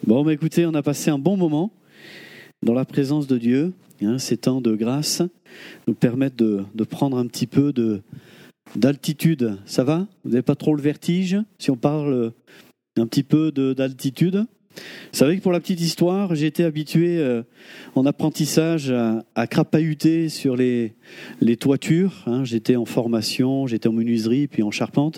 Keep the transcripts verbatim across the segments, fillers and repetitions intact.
Bon, bah écoutez, on a passé un bon moment dans la présence de Dieu. Hein, ces temps de grâce nous permettent de, de prendre un petit peu de, d'altitude. Ça va ? Vous n'avez pas trop le vertige si on parle un petit peu de, d'altitude ? Vous savez que pour la petite histoire, j'ai été habitué euh, en apprentissage à, à crapahuter sur les, les toitures. Hein. J'étais en formation, j'étais en menuiserie, puis en charpente.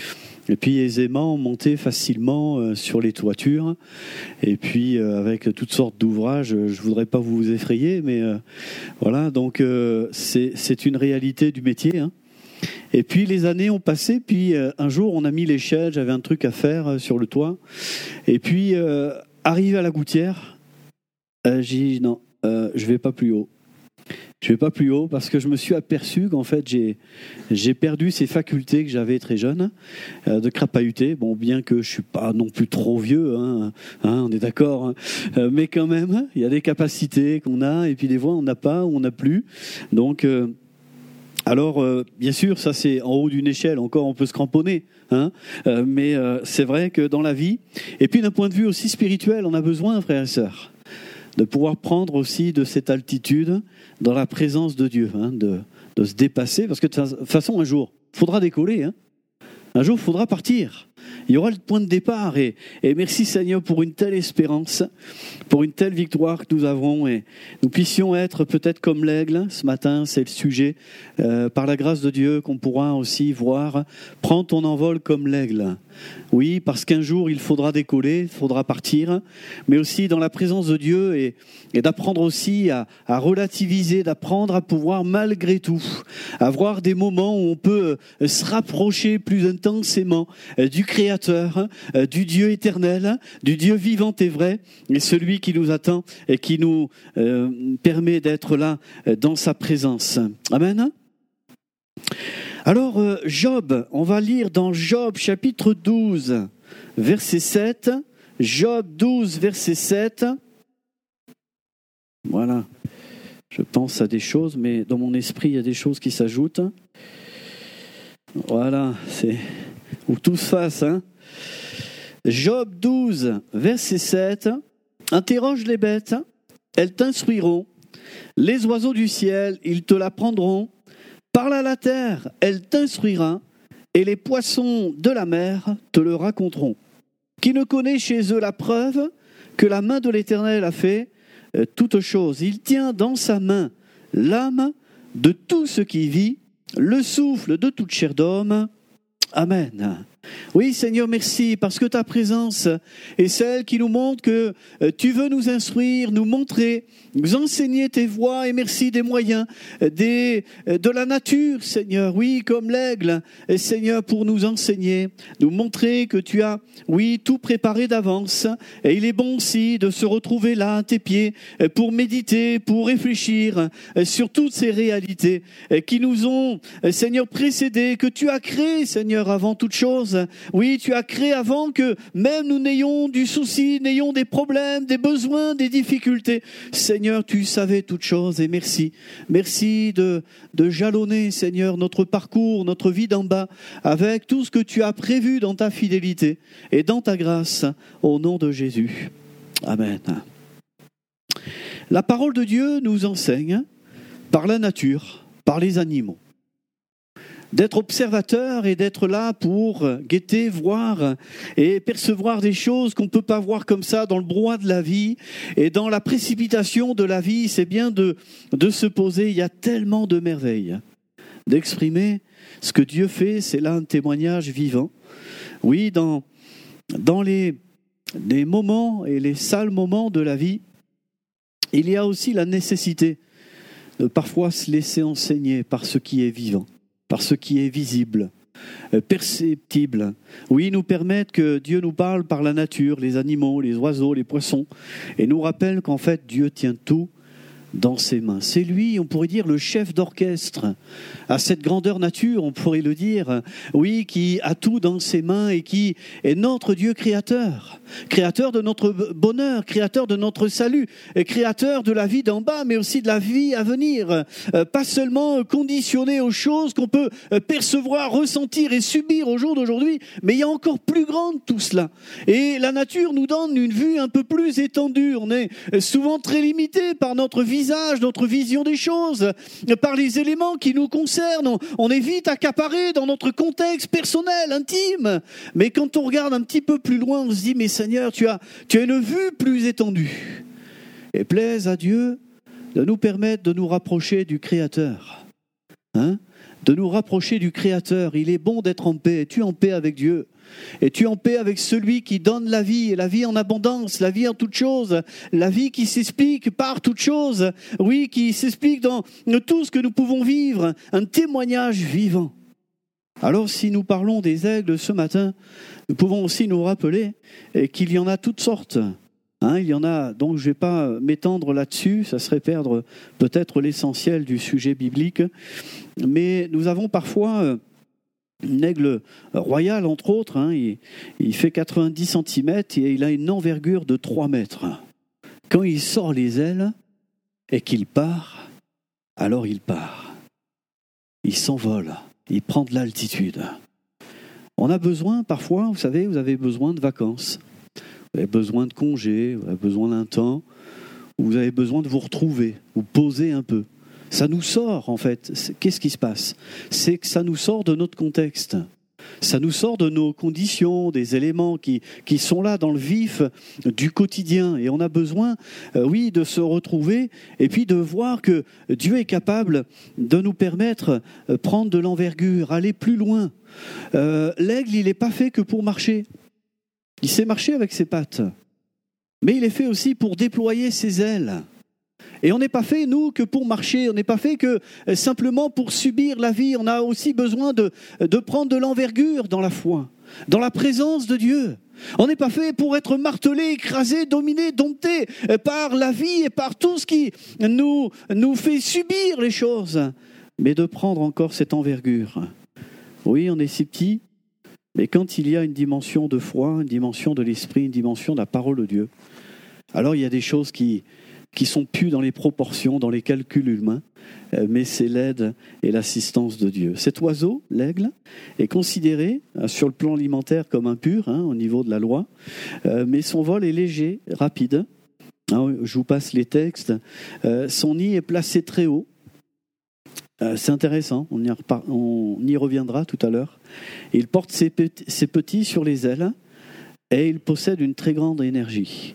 Et puis aisément monter facilement euh, sur les toitures. Et puis euh, avec toutes sortes d'ouvrages, je ne voudrais pas vous effrayer, mais euh, voilà, donc euh, c'est, c'est une réalité du métier. Hein. Et puis les années ont passé, puis euh, un jour on a mis l'échelle, j'avais un truc à faire euh, sur le toit. Et puis euh, arrivé à la gouttière, euh, j'ai dit non, euh, je ne vais pas plus haut. Je ne vais pas plus haut parce que je me suis aperçu qu'en fait j'ai, j'ai perdu ces facultés que j'avais très jeune euh, de crapahuter. Bon, bien que je ne suis pas non plus trop vieux, hein, hein, on est d'accord, hein, euh, mais quand même, il y a des capacités qu'on a et puis des fois on n'a pas ou on n'a plus. Donc, euh, alors euh, bien sûr, ça c'est en haut d'une échelle, encore on peut se cramponner, hein, euh, mais euh, c'est vrai que dans la vie, et puis d'un point de vue aussi spirituel, on a besoin, frères et sœurs, de pouvoir prendre aussi de cette altitude dans la présence de Dieu, hein, de, de se dépasser, parce que de toute façon, un jour, il faudra décoller, hein. Un jour, il faudra partir. Il y aura le point de départ, et, et merci Seigneur pour une telle espérance, pour une telle victoire que nous avons, et nous puissions être peut-être comme l'aigle. Ce matin, c'est le sujet, euh, par la grâce de Dieu, qu'on pourra aussi voir. Prends ton envol comme l'aigle. Oui, parce qu'un jour, il faudra décoller, il faudra partir, mais aussi dans la présence de Dieu, et, et d'apprendre aussi à, à relativiser, d'apprendre à pouvoir malgré tout avoir des moments où on peut se rapprocher plus intensément du Créateur, du Dieu éternel, du Dieu vivant et vrai, et celui qui nous attend et qui nous euh, permet d'être là dans sa présence. Amen. Alors, Job, on va lire dans Job chapitre douze, verset sept. Job douze, verset sept. Voilà. Je pense à des choses, mais dans mon esprit, il y a des choses qui s'ajoutent. Voilà, c'est où tout se fasse. Hein. Job douze, verset sept. Interroge les bêtes, elles t'instruiront. Les oiseaux du ciel, ils te l'apprendront. Parle à la terre, elle t'instruira, et les poissons de la mer te le raconteront. Qui ne connaît chez eux la preuve que la main de l'Éternel a fait euh, toute chose. Il tient dans sa main l'âme de tout ce qui vit, le souffle de toute chair d'homme. Amen. Oui, Seigneur, merci, parce que ta présence est celle qui nous montre que tu veux nous instruire, nous montrer, nous enseigner tes voies, et merci des moyens, des, de la nature, Seigneur, oui, comme l'aigle, Seigneur, pour nous enseigner, nous montrer que tu as, oui, tout préparé d'avance, et il est bon aussi de se retrouver là, à tes pieds, pour méditer, pour réfléchir sur toutes ces réalités qui nous ont, Seigneur, précédés, que tu as créé, Seigneur, avant toute chose. Oui, tu as créé avant que même nous n'ayons du souci, n'ayons des problèmes, des besoins, des difficultés. Seigneur, tu savais toutes choses, et merci. Merci de, de jalonner, Seigneur, notre parcours, notre vie d'en bas, avec tout ce que tu as prévu dans ta fidélité et dans ta grâce, au nom de Jésus. Amen. La parole de Dieu nous enseigne par la nature, par les animaux, d'être observateur et d'être là pour guetter, voir et percevoir des choses qu'on ne peut pas voir comme ça dans le brouhaha de la vie et dans la précipitation de la vie. C'est bien de, de se poser. Il y a tellement de merveilles d'exprimer ce que Dieu fait. C'est là un témoignage vivant. Oui, dans, dans les, les moments et les sales moments de la vie, il y a aussi la nécessité de parfois se laisser enseigner par ce qui est vivant, par ce qui est visible, perceptible. Oui, nous permettre que Dieu nous parle par la nature, les animaux, les oiseaux, les poissons, et nous rappelle qu'en fait, Dieu tient tout dans ses mains. C'est lui, on pourrait dire, le chef d'orchestre, à cette grandeur nature, on pourrait le dire, oui, qui a tout dans ses mains et qui est notre Dieu créateur, créateur de notre bonheur, créateur de notre salut, et créateur de la vie d'en bas, mais aussi de la vie à venir, euh, pas seulement conditionné aux choses qu'on peut percevoir, ressentir et subir au jour d'aujourd'hui, mais il y a encore plus grand de tout cela. Et la nature nous donne une vue un peu plus étendue, on est souvent très limité par notre visage, notre vision des choses, par les éléments qui nous concernent. On, on est vite accaparé dans notre contexte personnel, intime. Mais quand on regarde un petit peu plus loin, on se dit, mais Seigneur, tu as, tu as une vue plus étendue. Et plaise à Dieu de nous permettre de nous rapprocher du Créateur. Hein ? De nous rapprocher du Créateur. Il est bon d'être en paix. Es-tu en paix avec Dieu ? Es-tu en paix avec celui qui donne la vie, et la vie en abondance, la vie en toutes choses, la vie qui s'explique par toutes choses, oui, qui s'explique dans tout ce que nous pouvons vivre, un témoignage vivant. Alors si nous parlons des aigles ce matin, nous pouvons aussi nous rappeler qu'il y en a toutes sortes. Hein, il y en a, donc je ne vais pas m'étendre là-dessus, ça serait perdre peut-être l'essentiel du sujet biblique, mais nous avons parfois un aigle royal, entre autres, hein, il, il fait quatre-vingt-dix centimètres et il a une envergure de trois mètres. Quand il sort les ailes et qu'il part, alors il part. Il s'envole, il prend de l'altitude. On a besoin parfois, vous savez, vous avez besoin de vacances, vous avez besoin de congés, vous avez besoin d'un temps, vous avez besoin de vous retrouver, vous poser un peu. Ça nous sort, en fait. Qu'est-ce qui se passe ? C'est que ça nous sort de notre contexte. Ça nous sort de nos conditions, des éléments qui, qui sont là dans le vif du quotidien. Et on a besoin, euh, oui, de se retrouver et puis de voir que Dieu est capable de nous permettre de prendre de l'envergure, aller plus loin. Euh, l'aigle, il n'est pas fait que pour marcher. Il sait marcher avec ses pattes. Mais il est fait aussi pour déployer ses ailes. Et on n'est pas fait, nous, que pour marcher, on n'est pas fait que simplement pour subir la vie. On a aussi besoin de, de prendre de l'envergure dans la foi, dans la présence de Dieu. On n'est pas fait pour être martelé, écrasé, dominé, dompté par la vie et par tout ce qui nous, nous fait subir les choses, mais de prendre encore cette envergure. Oui, on est si petit, mais quand il y a une dimension de foi, une dimension de l'esprit, une dimension de la parole de Dieu, alors il y a des choses qui... qui sont plus dans les proportions, dans les calculs humains, mais c'est l'aide et l'assistance de Dieu. Cet oiseau, l'aigle, est considéré sur le plan alimentaire comme impur, hein, au niveau de la loi, mais son vol est léger, rapide. Hein, je vous passe les textes. Son nid est placé très haut. C'est intéressant, on y, repart, on y reviendra tout à l'heure. Il porte ses petits, ses petits sur les ailes et il possède une très grande énergie.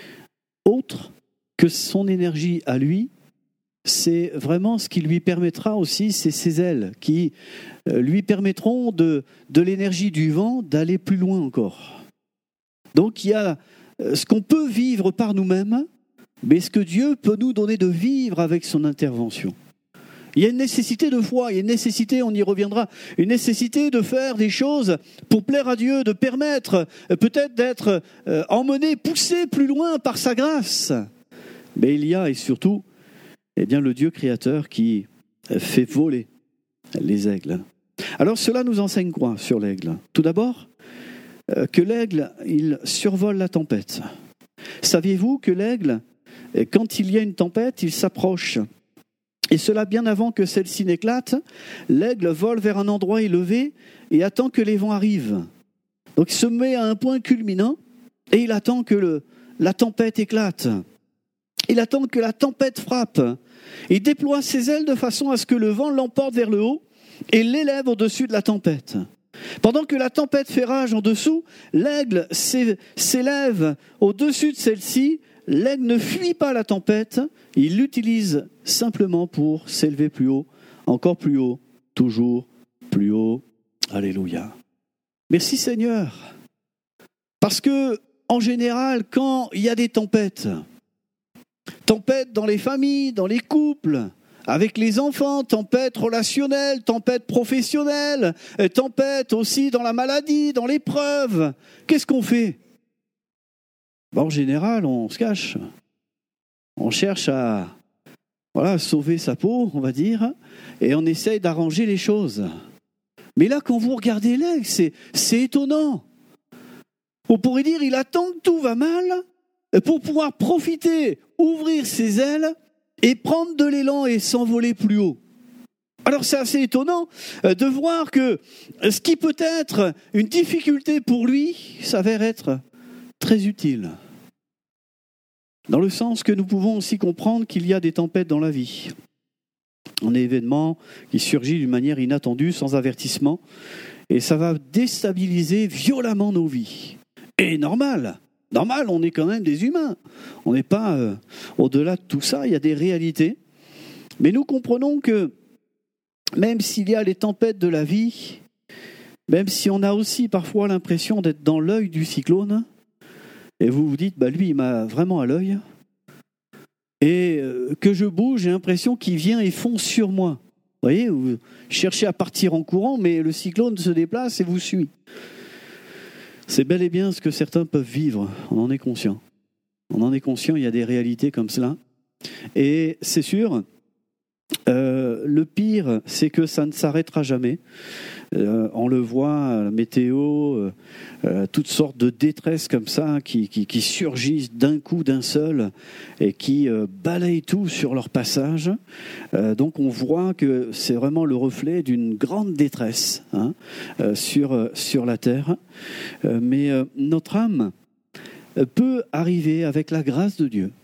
Autre que son énergie à lui, c'est vraiment ce qui lui permettra aussi, c'est ses ailes qui lui permettront de, de l'énergie du vent d'aller plus loin encore. Donc il y a ce qu'on peut vivre par nous-mêmes, mais ce que Dieu peut nous donner de vivre avec son intervention. Il y a une nécessité de foi, il y a une nécessité, on y reviendra, une nécessité de faire des choses pour plaire à Dieu, de permettre peut-être d'être emmené, poussé plus loin par sa grâce. Mais il y a, et surtout, eh bien, le Dieu créateur qui fait voler les aigles. Alors cela nous enseigne quoi sur l'aigle ? Tout d'abord, euh, que l'aigle, il survole la tempête. Saviez-vous que l'aigle, quand il y a une tempête, il s'approche. Et cela bien avant que celle-ci n'éclate, l'aigle vole vers un endroit élevé et attend que les vents arrivent. Donc il se met à un point culminant et il attend que le, la tempête éclate. Il attend que la tempête frappe. Il déploie ses ailes de façon à ce que le vent l'emporte vers le haut et l'élève au-dessus de la tempête. Pendant que la tempête fait rage en dessous, l'aigle s'élève au-dessus de celle-ci. L'aigle ne fuit pas la tempête, il l'utilise simplement pour s'élever plus haut, encore plus haut, toujours plus haut. Alléluia. Merci Seigneur. Parce que, en général, quand il y a des tempêtes, tempête dans les familles, dans les couples, avec les enfants, tempête relationnelle, tempête professionnelle, tempête aussi dans la maladie, dans l'épreuve. Qu'est-ce qu'on fait ? Ben, en général, on se cache. On cherche à, voilà, sauver sa peau, on va dire, et on essaye d'arranger les choses. Mais là, quand vous regardez l'aigle, c'est, c'est étonnant. On pourrait dire, il attend que tout va mal pour pouvoir profiter, ouvrir ses ailes et prendre de l'élan et s'envoler plus haut. Alors c'est assez étonnant de voir que ce qui peut être une difficulté pour lui s'avère être très utile. Dans le sens que nous pouvons aussi comprendre qu'il y a des tempêtes dans la vie. Un événement qui surgit d'une manière inattendue, sans avertissement, et ça va déstabiliser violemment nos vies. Et normal, normal, on est quand même des humains. On n'est pas euh, au-delà de tout ça, il y a des réalités. Mais nous comprenons que même s'il y a les tempêtes de la vie, même si on a aussi parfois l'impression d'être dans l'œil du cyclone, et vous vous dites, bah lui, il m'a vraiment à l'œil, et que je bouge, j'ai l'impression qu'il vient et fonce sur moi. Vous voyez, vous cherchez à partir en courant, mais le cyclone se déplace et vous suit. C'est bel et bien ce que certains peuvent vivre, on en est conscient. On en est conscient, il y a des réalités comme cela. Et c'est sûr, euh, le pire, c'est que ça ne s'arrêtera jamais. Euh, on le voit, la météo, euh, euh, toutes sortes de détresses comme ça qui, qui, qui surgissent d'un coup, d'un seul, et qui euh, balayent tout sur leur passage. Euh, donc on voit que c'est vraiment le reflet d'une grande détresse hein, euh, sur, euh, sur la terre. Euh, mais euh, notre âme peut arriver, avec la grâce de Dieu,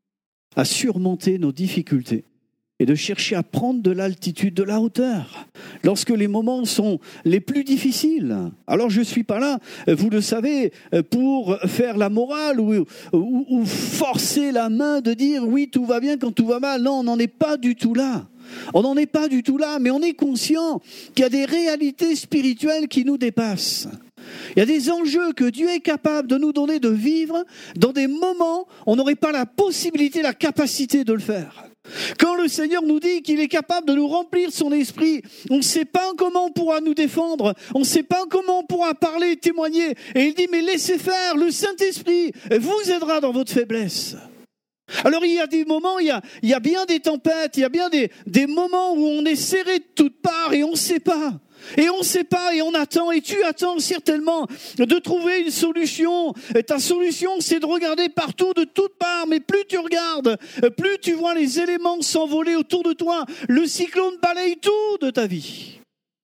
à surmonter nos difficultés et de chercher à prendre de l'altitude, de la hauteur, lorsque les moments sont les plus difficiles. Alors je ne suis pas là, vous le savez, pour faire la morale ou, ou, ou forcer la main de dire oui, tout va bien quand tout va mal. Non, on n'en est pas du tout là. On n'en est pas du tout là, mais on est conscient qu'il y a des réalités spirituelles qui nous dépassent. Il y a des enjeux que Dieu est capable de nous donner de vivre dans des moments où on n'aurait pas la possibilité, la capacité de le faire. Quand le Seigneur nous dit qu'il est capable de nous remplir de son esprit, on ne sait pas comment on pourra nous défendre, on ne sait pas comment on pourra parler et témoigner. Et il dit, mais laissez faire, le Saint-Esprit vous aidera dans votre faiblesse. Alors il y a des moments, il y a, il y a bien des tempêtes, il y a bien des, des moments où on est serré de toutes parts et on ne sait pas. Et on ne sait pas et on attend, et tu attends certainement de trouver une solution. Et ta solution, c'est de regarder partout, de toutes parts, mais plus tu regardes, plus tu vois les éléments s'envoler autour de toi. Le cyclone balaye tout de ta vie.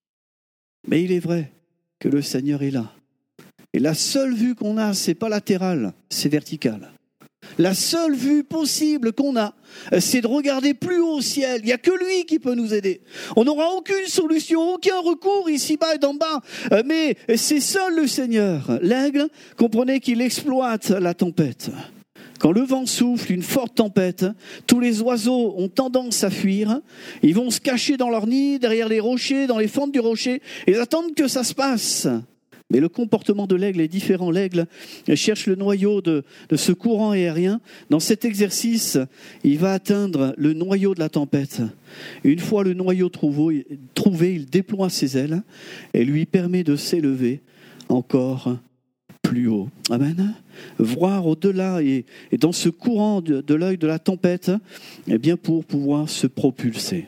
Mais il est vrai que le Seigneur est là. Et la seule vue qu'on a, c'est pas latérale, c'est verticale. La seule vue possible qu'on a, c'est de regarder plus haut au ciel. Il n'y a que lui qui peut nous aider. On n'aura aucune solution, aucun recours ici-bas et d'en bas. Mais c'est seul le Seigneur. L'aigle, comprenez qu'il exploite la tempête. Quand le vent souffle, une forte tempête, tous les oiseaux ont tendance à fuir. Ils vont se cacher dans leur nid, derrière les rochers, dans les fentes du rocher, et ils attendent que ça se passe. Mais le comportement de l'aigle est différent. L'aigle cherche le noyau de, de ce courant aérien. Dans cet exercice, il va atteindre le noyau de la tempête. Une fois le noyau trouvé, trouvé, il déploie ses ailes et lui permet de s'élever encore plus haut. Amen. Voir au-delà et, et dans ce courant de, de l'œil de la tempête, eh bien pour pouvoir se propulser.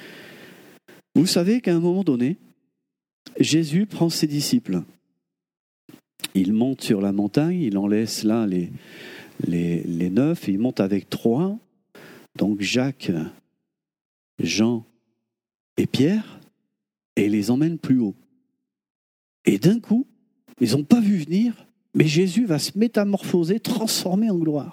Vous savez qu'à un moment donné, Jésus prend ses disciples. Il monte sur la montagne, il en laisse là les, les, les neuf, il monte avec trois, donc Jacques, Jean et Pierre, et il les emmène plus haut. Et d'un coup, ils n'ont pas vu venir, mais Jésus va se métamorphoser, transformer en gloire.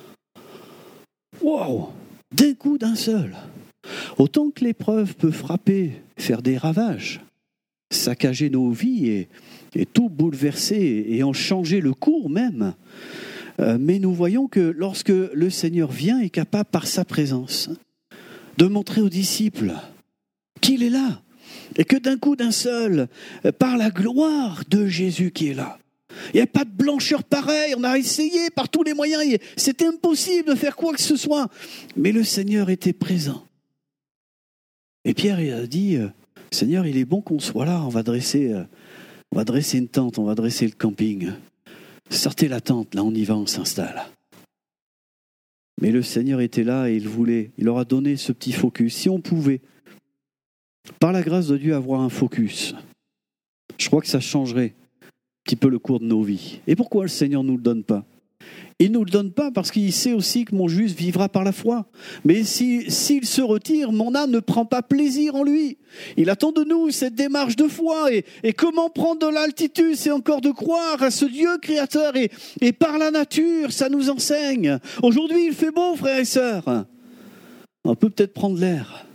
Wow! D'un coup, d'un seul. Autant que l'épreuve peut frapper, faire des ravages, saccager nos vies et, et tout bouleverser et en changer le cours même. Euh, mais nous voyons que lorsque le Seigneur vient, il est capable par sa présence de montrer aux disciples qu'il est là. Et que d'un coup, d'un seul, par la gloire de Jésus qui est là. Il n'y a pas de blancheur pareille, on a essayé par tous les moyens, c'était impossible de faire quoi que ce soit. Mais le Seigneur était présent. Et Pierre il a dit, Seigneur, il est bon qu'on soit là, on va dresser, on va dresser une tente, on va dresser le camping. Sortez la tente, là on y va, on s'installe. Mais le Seigneur était là et il voulait, il leur a donné ce petit focus. Si on pouvait, par la grâce de Dieu, avoir un focus, je crois que ça changerait un petit peu le cours de nos vies. Et pourquoi le Seigneur ne nous le donne pas ? Il ne nous le donne pas parce qu'il sait aussi que mon juste vivra par la foi. Mais si, s'il se retire, mon âme ne prend pas plaisir en lui. Il attend de nous cette démarche de foi. Et, et comment prendre de l'altitude, c'est encore de croire à ce Dieu créateur. Et, et par la nature, ça nous enseigne. Aujourd'hui, il fait beau, frères et sœurs. On peut peut-être prendre l'air.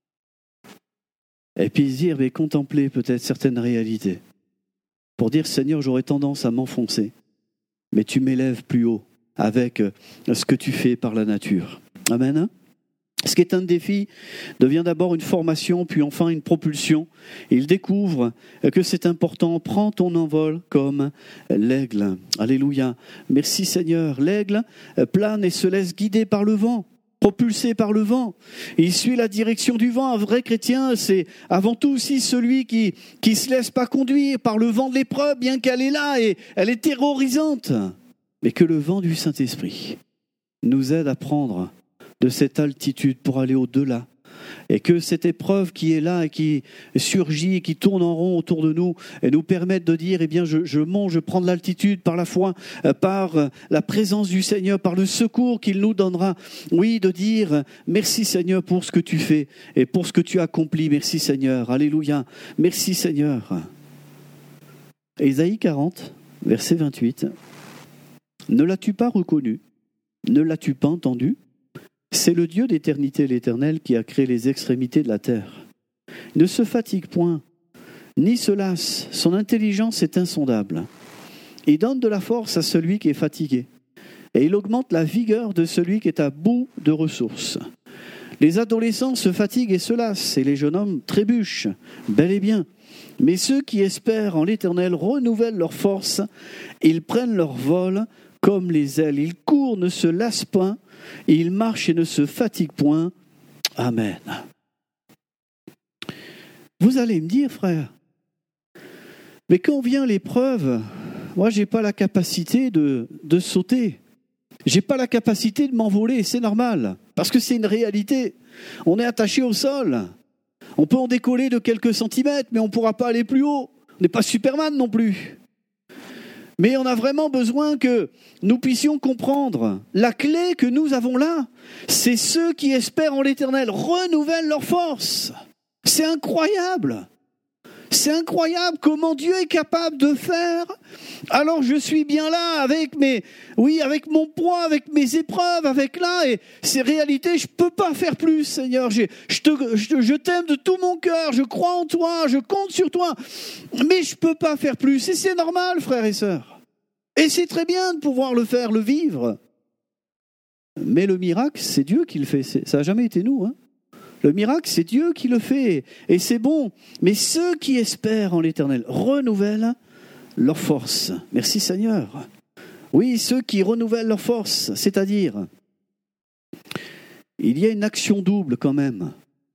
Et puis dire, mais contempler peut-être certaines réalités. Pour dire, Seigneur, j'aurais tendance à m'enfoncer. Mais tu m'élèves plus haut avec ce que tu fais par la nature. Amen. Ce qui est un défi devient d'abord une formation, puis enfin une propulsion. Il découvre que c'est important. Prends ton envol comme l'aigle. Alléluia. Merci Seigneur. L'aigle plane et se laisse guider par le vent, propulsé par le vent. Il suit la direction du vent. Un vrai chrétien, c'est avant tout aussi celui qui qui se laisse pas conduire par le vent de l'épreuve, bien qu'elle est là et elle est terrorisante. Mais que le vent du Saint-Esprit nous aide à prendre de cette altitude pour aller au-delà. Et que cette épreuve qui est là et qui surgit et qui tourne en rond autour de nous et nous permette de dire, eh bien, je, je monte, je prends de l'altitude par la foi, par la présence du Seigneur, par le secours qu'il nous donnera. Oui, de dire, merci Seigneur pour ce que tu fais et pour ce que tu accomplis. Merci Seigneur. Alléluia. Merci Seigneur. Ésaïe quarante, verset vingt-huit. Ne l'as-tu pas reconnu ? Ne l'as-tu pas entendu ? C'est le Dieu d'éternité, l'Éternel, qui a créé les extrémités de la terre. Il ne se fatigue point, ni se lasse. Son intelligence est insondable. Il donne de la force à celui qui est fatigué, et il augmente la vigueur de celui qui est à bout de ressources. Les adolescents se fatiguent et se lassent, et les jeunes hommes trébuchent, bel et bien. Mais ceux qui espèrent en l'Éternel renouvellent leur force, ils prennent leur vol comme les ailes. Ils courent, ne se lassent point, et ils marchent et ne se fatiguent point. Amen. Vous allez me dire, frère, mais quand vient l'épreuve, moi, je n'ai pas la capacité de, de sauter. Je n'ai pas la capacité de m'envoler, c'est normal, parce que c'est une réalité. On est attaché au sol. On peut en décoller de quelques centimètres, mais on ne pourra pas aller plus haut. On n'est pas Superman non plus. Mais on a vraiment besoin que nous puissions comprendre la clé que nous avons là. C'est ceux qui espèrent en l'Éternel renouvellent leur force. C'est incroyable. C'est incroyable comment Dieu est capable de faire. Alors je suis bien là avec mes, oui, avec mon poids, avec mes épreuves, avec là et ces réalités. Je peux pas faire plus, Seigneur. Je, je, te, je, je t'aime de tout mon cœur. Je crois en toi. Je compte sur toi. Mais je peux pas faire plus. Et c'est normal, frères et sœurs. Et c'est très bien de pouvoir le faire, le vivre. Mais le miracle, c'est Dieu qui le fait. C'est, ça n'a jamais été nous, hein. Le miracle, c'est Dieu qui le fait, et c'est bon. Mais ceux qui espèrent en l'Éternel renouvellent leur force. Merci Seigneur. Oui, ceux qui renouvellent leur force, c'est-à-dire, il y a une action double quand même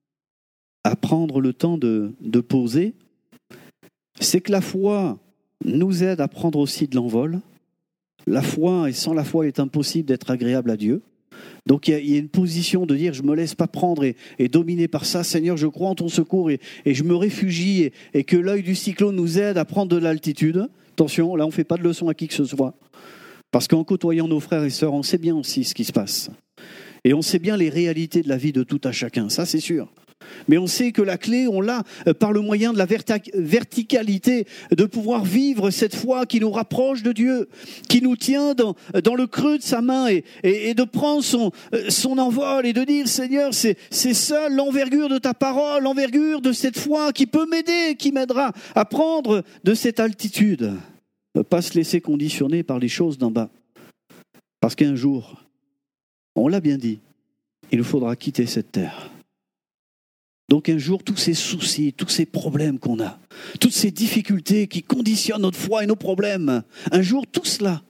à prendre le temps de, de poser. C'est que la foi nous aide à prendre aussi de l'envol. La foi, et sans la foi, il est impossible d'être agréable à Dieu. Donc il y, a, il y a une position de dire je ne me laisse pas prendre et, et dominer par ça. Seigneur, je crois en ton secours et, et je me réfugie et, et que l'œil du cyclone nous aide à prendre de l'altitude. Attention, là on ne fait pas de leçon à qui que ce soit. Parce qu'en côtoyant nos frères et sœurs, on sait bien aussi ce qui se passe. Et on sait bien les réalités de la vie de tout à chacun, ça c'est sûr. Mais on sait que la clé, on l'a par le moyen de la verta- verticalité, de pouvoir vivre cette foi qui nous rapproche de Dieu, qui nous tient dans, dans le creux de sa main et, et, et de prendre son, son envol et de dire, Seigneur, c'est, c'est seule l'envergure de ta parole, l'envergure de cette foi qui peut m'aider, qui m'aidera à prendre de cette altitude. Ne pas se laisser conditionner par les choses d'en bas. Parce qu'un jour, on l'a bien dit, il nous faudra quitter cette terre. Donc un jour, tous ces soucis, tous ces problèmes qu'on a, toutes ces difficultés qui conditionnent notre foi et nos problèmes, un jour, tout cela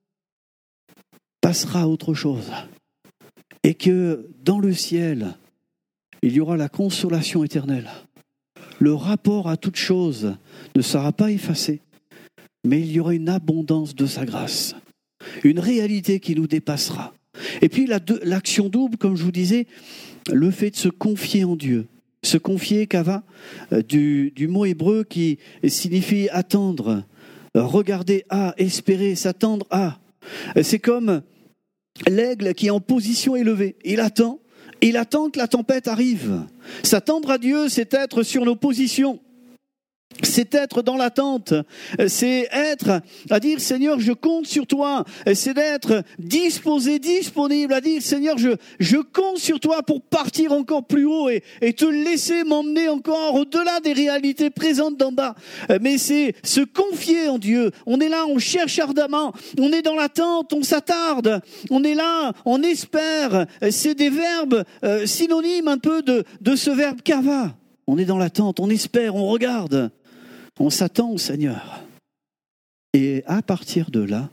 passera à autre chose. Et que dans le ciel, il y aura la consolation éternelle. Le rapport à toute chose ne sera pas effacé, mais il y aura une abondance de sa grâce, une réalité qui nous dépassera. Et puis la deux, l'action double, comme je vous disais, le fait de se confier en Dieu. Se confier, kava, du, du mot hébreu qui signifie attendre, regarder à, espérer, s'attendre à. C'est comme l'aigle qui est en position élevée. Il attend, il attend que la tempête arrive. S'attendre à Dieu, c'est être sur nos positions. C'est être dans l'attente, c'est être à dire Seigneur je compte sur toi, c'est d'être disposé, disponible à dire Seigneur je, je compte sur toi pour partir encore plus haut et, et te laisser m'emmener encore au-delà des réalités présentes d'en bas. Mais c'est se confier en Dieu, on est là, on cherche ardemment, on est dans l'attente, on s'attarde, on est là, on espère, c'est des verbes euh, synonymes un peu de, de ce verbe kava. On est dans l'attente, on espère, on regarde. On s'attend au Seigneur. Et à partir de là,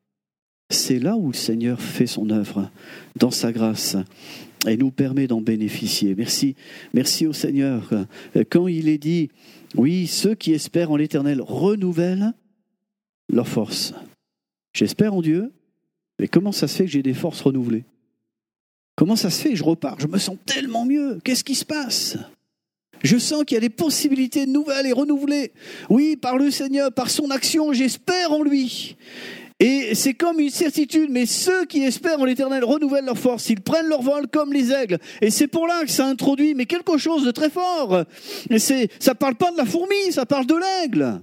c'est là où le Seigneur fait son œuvre, dans sa grâce, et nous permet d'en bénéficier. Merci, merci au Seigneur. Quand il est dit, oui, ceux qui espèrent en l'Éternel renouvellent leur force. J'espère en Dieu, mais comment ça se fait que j'ai des forces renouvelées ? Comment ça se fait que je repars ? Je me sens tellement mieux. Qu'est-ce qui se passe ? Je sens qu'il y a des possibilités nouvelles et renouvelées. Oui, par le Seigneur, par son action, j'espère en lui. Et c'est comme une certitude, mais ceux qui espèrent en l'Éternel renouvellent leur force. Ils prennent leur vol comme les aigles. Et c'est pour là que ça introduit mais quelque chose de très fort. Et c'est, ça ne parle pas de la fourmi, ça parle de l'aigle.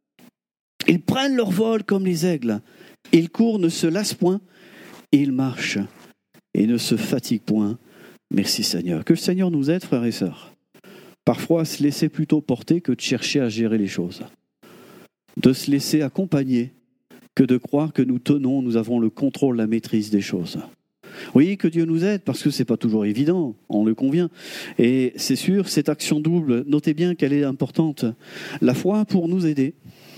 Ils prennent leur vol comme les aigles. Ils courent, ne se lassent point, et ils marchent et ne se fatiguent point. Merci Seigneur. Que le Seigneur nous aide, frères et sœurs. Parfois, se laisser plutôt porter que de chercher à gérer les choses. De se laisser accompagner que de croire que nous tenons, nous avons le contrôle, la maîtrise des choses. Oui, que Dieu nous aide, parce que ce n'est pas toujours évident, on le convient. Et c'est sûr, cette action double, notez bien qu'elle est importante. La foi pour nous aider,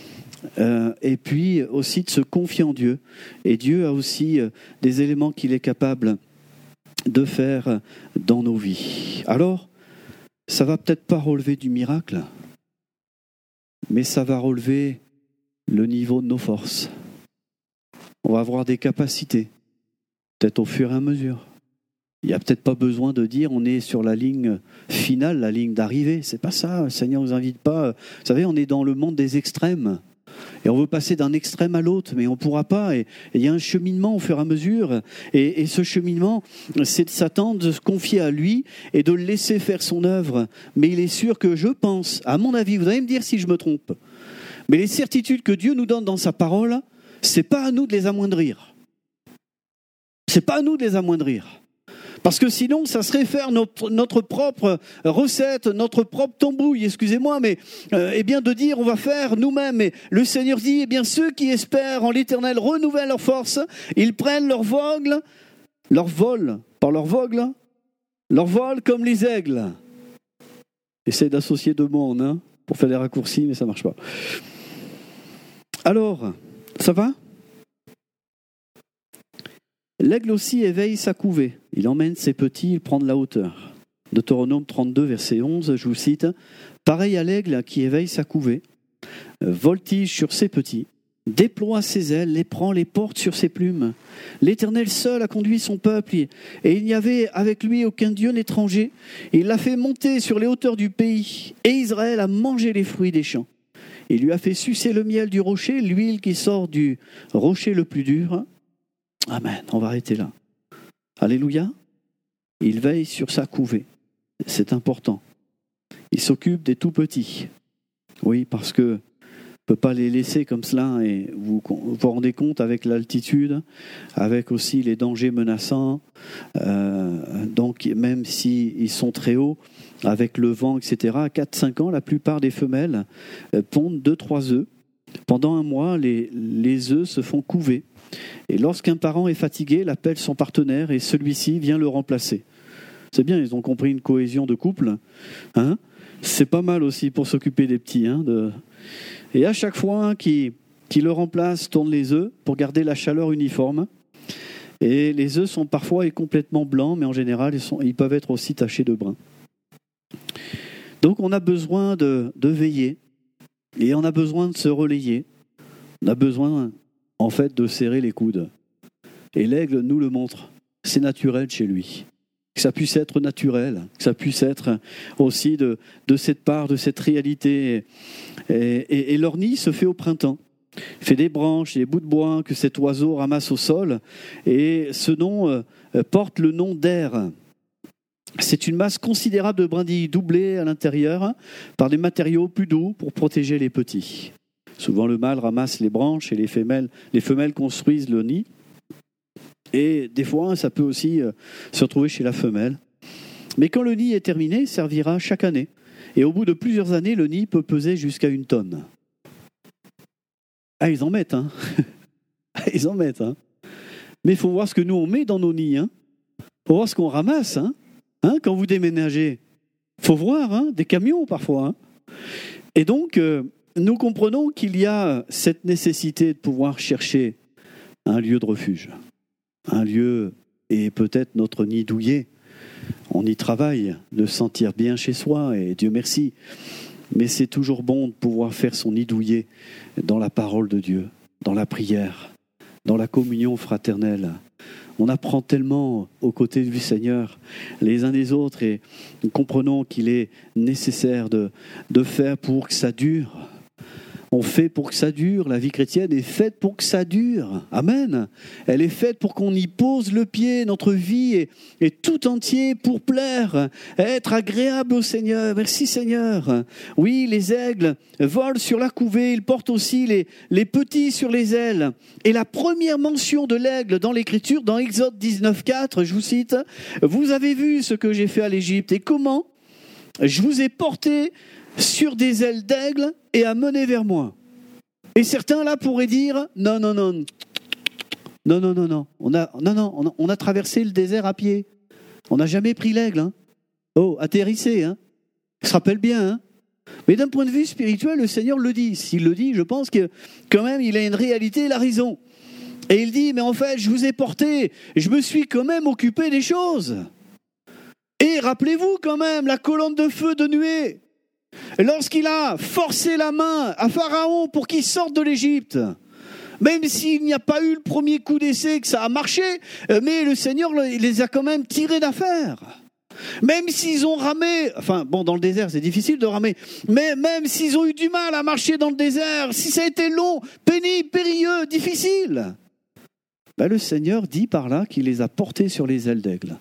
euh, et puis aussi de se confier en Dieu. Et Dieu a aussi euh, des éléments qu'il est capable de faire dans nos vies. Alors, ça va peut-être pas relever du miracle, mais ça va relever le niveau de nos forces. On va avoir des capacités, peut-être au fur et à mesure. Il n'y a peut-être pas besoin de dire on est sur la ligne finale, la ligne d'arrivée. C'est pas ça, le Seigneur ne nous invite pas. Vous savez, on est dans le monde des extrêmes. Et on veut passer d'un extrême à l'autre, mais on ne pourra pas. Et il y a un cheminement au fur et à mesure. Et, et ce cheminement, c'est de s'attendre, de se confier à lui et de le laisser faire son œuvre. Mais il est sûr que je pense, à mon avis, vous allez me dire si je me trompe, mais les certitudes que Dieu nous donne dans sa parole, ce n'est pas à nous de les amoindrir. Ce n'est pas à nous de les amoindrir. Parce que sinon, ça serait faire notre, notre propre recette, notre propre tambouille, excusez-moi, mais euh, eh bien de dire on va faire nous-mêmes. Et le Seigneur dit, eh bien ceux qui espèrent en l'Éternel renouvellent leur force, ils prennent leur vol, leur vol, pas leur vogle, leur vol comme les aigles. Essaye d'associer deux mots en un pour faire des raccourcis, mais ça ne marche pas. Alors, ça va ? L'aigle aussi éveille sa couvée. Il emmène ses petits, il prend de la hauteur. Deutéronome trente-deux, verset onze, je vous cite. Pareil à l'aigle qui éveille sa couvée, voltige sur ses petits, déploie ses ailes, les prend, les porte sur ses plumes. L'Éternel seul a conduit son peuple, et il n'y avait avec lui aucun dieu étranger. Il l'a fait monter sur les hauteurs du pays, et Israël a mangé les fruits des champs. Il lui a fait sucer le miel du rocher, l'huile qui sort du rocher le plus dur. Amen, on va arrêter là. Alléluia. Il veille sur sa couvée. C'est important. Il s'occupe des tout petits. Oui, parce que on ne peut pas les laisser comme cela. Et vous vous rendez compte avec l'altitude, avec aussi les dangers menaçants. Euh, donc même s'ils sont très hauts, avec le vent, et cetera, à quatre à cinq ans, la plupart des femelles pondent deux à trois œufs. Pendant un mois, les, les œufs se font couver. Et lorsqu'un parent est fatigué, il appelle son partenaire et celui-ci vient le remplacer. C'est bien, ils ont compris une cohésion de couple. Hein ? C'est pas mal aussi pour s'occuper des petits. Hein, de... Et à chaque fois qu'il qui le remplace, tourne les œufs pour garder la chaleur uniforme. Et les œufs sont parfois complètement blancs, mais en général, ils, sont, ils peuvent être aussi tachés de brun. Donc on a besoin de, de veiller et on a besoin de se relayer. On a besoin... en fait, de serrer les coudes. Et l'aigle nous le montre. c'est naturel chez lui. Que ça puisse être naturel, que ça puisse être aussi de, de cette part, de cette réalité. Et, et, et l'ornie se fait au printemps. Il fait des branches, des bouts de bois que cet oiseau ramasse au sol. Et ce nom euh, porte le nom d'air. C'est une masse considérable de brindilles doublées à l'intérieur par des matériaux plus doux pour protéger les petits. Souvent, le mâle ramasse les branches et les femelles, les femelles construisent le nid. Et des fois, ça peut aussi se retrouver chez la femelle. Mais quand le nid est terminé, il servira chaque année. Et au bout de plusieurs années, le nid peut peser jusqu'à une tonne. Ah, ils en mettent, hein. Ils en mettent, hein. Mais il faut voir ce que nous, on met dans nos nids, hein. Il faut voir ce qu'on ramasse, hein. Hein, quand vous déménagez. Il faut voir, hein, des camions parfois. Hein. Et donc, euh, nous comprenons qu'il y a cette nécessité de pouvoir chercher un lieu de refuge. Un lieu, et peut-être notre nid douillet, on y travaille, de se sentir bien chez soi, et Dieu merci. Mais c'est toujours bon de pouvoir faire son nid douillet dans la parole de Dieu, dans la prière, dans la communion fraternelle. On apprend tellement aux côtés du Seigneur, les uns des autres, et nous comprenons qu'il est nécessaire de, de faire pour que ça dure. On fait pour que ça dure, la vie chrétienne est faite pour que ça dure. Amen. Elle est faite pour qu'on y pose le pied, notre vie est, est tout entier pour plaire, être agréable au Seigneur. Merci Seigneur. Oui, les aigles volent sur la couvée, ils portent aussi les, les petits sur les ailes. Et la première mention de l'aigle dans l'Écriture, dans Exode dix-neuf quatre, je vous cite, « Vous avez vu ce que j'ai fait à l'Égypte et comment je vous ai porté sur des ailes d'aigle et amené vers moi. » Et certains là pourraient dire non non non non non non non on a non non on a, on a traversé le désert à pied. On n'a jamais pris l'aigle. Hein. Oh, atterrissez. Hein. Il se rappelle bien. Hein. Mais d'un point de vue spirituel, le Seigneur le dit. S'il le dit, je pense que quand même il a une réalité, il a raison. Et il dit mais en fait je vous ai porté, je me suis quand même occupé des choses. Et rappelez-vous quand même la colonne de feu de nuée. Lorsqu'il a forcé la main à Pharaon pour qu'il sorte de l'Égypte, même s'il n'y a pas eu le premier coup d'essai, que ça a marché, mais le Seigneur les a quand même tirés d'affaire. Même s'ils ont ramé, enfin bon, dans le désert c'est difficile de ramer, mais même s'ils ont eu du mal à marcher dans le désert, si ça a été long, pénible, périlleux, difficile, ben le Seigneur dit par là qu'il les a portés sur les ailes d'aigle.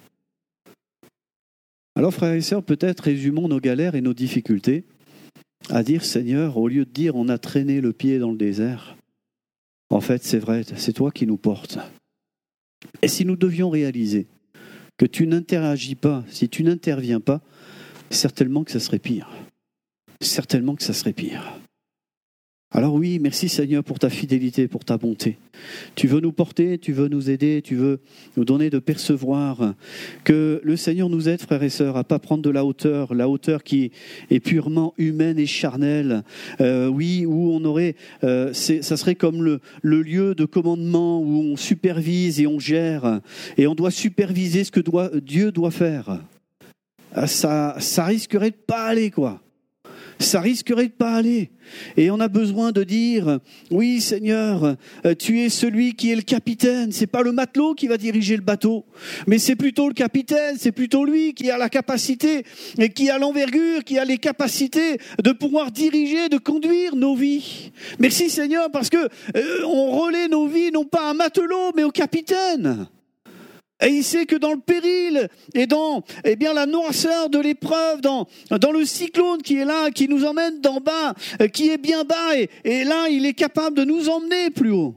Alors frères et sœurs, peut-être résumons nos galères et nos difficultés à dire Seigneur, au lieu de dire on a traîné le pied dans le désert, en fait c'est vrai, c'est toi qui nous portes. Et si nous devions réaliser que tu n'interagis pas, si tu n'interviens pas, certainement que ça serait pire. Certainement que ça serait pire. Alors oui, merci Seigneur pour ta fidélité, pour ta bonté. Tu veux nous porter, tu veux nous aider, tu veux nous donner de percevoir. Que le Seigneur nous aide, frères et sœurs, à ne pas prendre de la hauteur, la hauteur qui est purement humaine et charnelle. Euh, oui, où on aurait, euh, c'est, ça serait comme le, le lieu de commandement où on supervise et on gère. Et on doit superviser ce que doit, Dieu doit faire. Ça, ça risquerait de pas aller, quoi. Ça risquerait de pas aller. Et on a besoin de dire, oui Seigneur, tu es celui qui est le capitaine. C'est pas le matelot qui va diriger le bateau, mais c'est plutôt le capitaine, c'est plutôt lui qui a la capacité, et qui a l'envergure, qui a les capacités de pouvoir diriger, de conduire nos vies. Merci Seigneur, parce que euh, on relaie nos vies non pas à un matelot, mais au capitaine. Et il sait que dans le péril et dans eh bien, la noirceur de l'épreuve, dans, dans le cyclone qui est là, qui nous emmène d'en bas, qui est bien bas, et, et là, il est capable de nous emmener plus haut.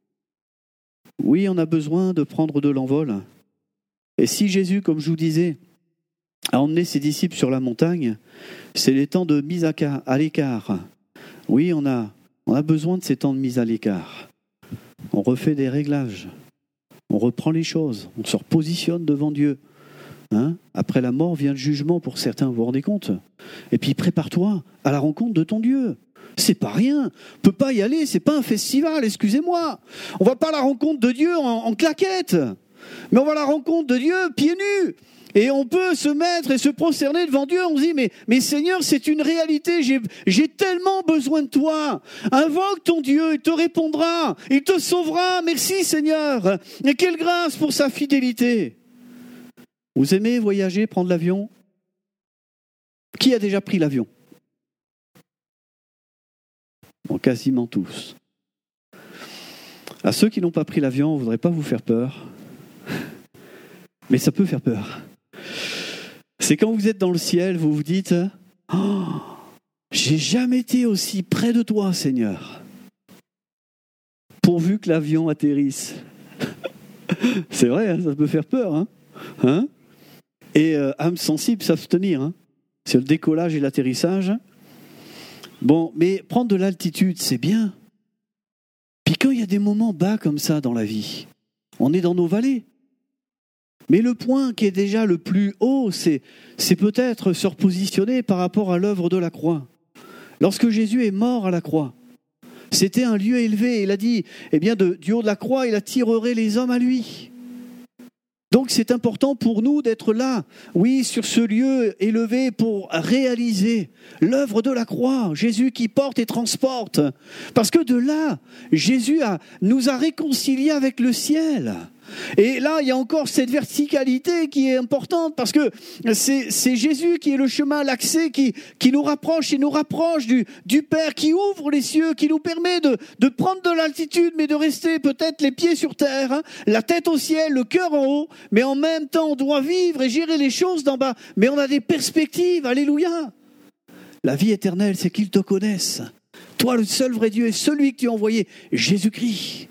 Oui, on a besoin de prendre de l'envol. Et si Jésus, comme je vous disais, a emmené ses disciples sur la montagne, c'est les temps de mise à l'écart. Oui, on a, on a besoin de ces temps de mise à l'écart. On refait des réglages. On reprend les choses, on se repositionne devant Dieu. Hein? Après la mort vient le jugement pour certains, vous vous rendez compte? Et puis prépare-toi à la rencontre de ton Dieu. C'est pas rien, on peut pas y aller, c'est pas un festival, excusez-moi. On va pas à la rencontre de Dieu en, en claquettes, mais on va à la rencontre de Dieu pieds nus. Et on peut se mettre et se prosterner devant Dieu. On se dit, mais, mais Seigneur, c'est une réalité. J'ai, j'ai tellement besoin de toi. Invoque ton Dieu, il te répondra. Il te sauvera. Merci Seigneur. Et quelle grâce pour sa fidélité. Vous aimez voyager, prendre l'avion? Qui a déjà pris l'avion? Bon, quasiment tous. À ceux qui n'ont pas pris l'avion, on ne voudrait pas vous faire peur, mais ça peut faire peur. C'est quand vous êtes dans le ciel, vous vous dites « Oh, j'ai jamais été aussi près de toi, Seigneur, pourvu que l'avion atterrisse. » C'est vrai, hein, ça peut faire peur. Hein, hein et euh, âmes sensibles savent se tenir. Hein. C'est le décollage et l'atterrissage. Bon, mais prendre de l'altitude, c'est bien. Puis quand il y a des moments bas comme ça dans la vie, on est dans nos vallées. Mais le point qui est déjà le plus haut, c'est, c'est peut-être se repositionner par rapport à l'œuvre de la croix. Lorsque Jésus est mort à la croix, c'était un lieu élevé. Il a dit, eh bien, de, du haut de la croix, il attirerait les hommes à lui. Donc c'est important pour nous d'être là, oui, sur ce lieu élevé pour réaliser l'œuvre de la croix. Jésus qui porte et transporte. Parce que de là, Jésus a, nous a réconciliés avec le ciel. Et là, il y a encore cette verticalité qui est importante parce que c'est, c'est Jésus qui est le chemin, l'accès qui, qui nous rapproche et nous rapproche du, du Père, qui ouvre les cieux, qui nous permet de, de prendre de l'altitude, mais de rester peut-être les pieds sur terre, hein, la tête au ciel, le cœur en haut, mais en même temps, on doit vivre et gérer les choses d'en bas. Mais on a des perspectives, alléluia. La vie éternelle, c'est qu'ils te connaissent. Toi, le seul vrai Dieu, est celui que tu as envoyé, Jésus-Christ.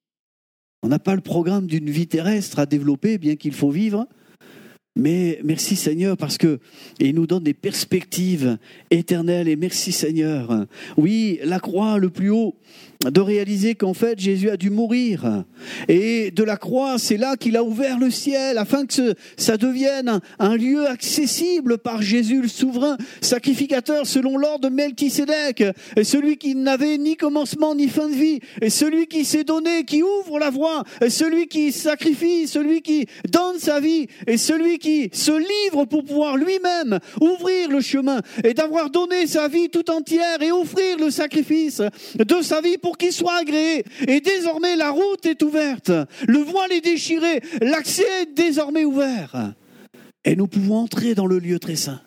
On n'a pas le programme d'une vie terrestre à développer, bien qu'il faut vivre. Mais merci Seigneur, parce que il nous donne des perspectives éternelles. Et merci Seigneur. Oui, la croix, le plus haut, de réaliser qu'en fait Jésus a dû mourir. Et de la croix, c'est là qu'il a ouvert le ciel, afin que ce, ça devienne un, un lieu accessible par Jésus, le souverain sacrificateur, selon l'ordre de Melchisédek, et celui qui n'avait ni commencement ni fin de vie, et celui qui s'est donné, qui ouvre la voie, et celui qui sacrifie, celui qui donne sa vie, et celui qui se livre pour pouvoir lui-même ouvrir le chemin, et d'avoir donné sa vie tout entière et offrir le sacrifice de sa vie pour qu'il soit agréé. Et désormais, la route est ouverte. Le voile est déchiré. L'accès est désormais ouvert. Et nous pouvons entrer dans le lieu très saint.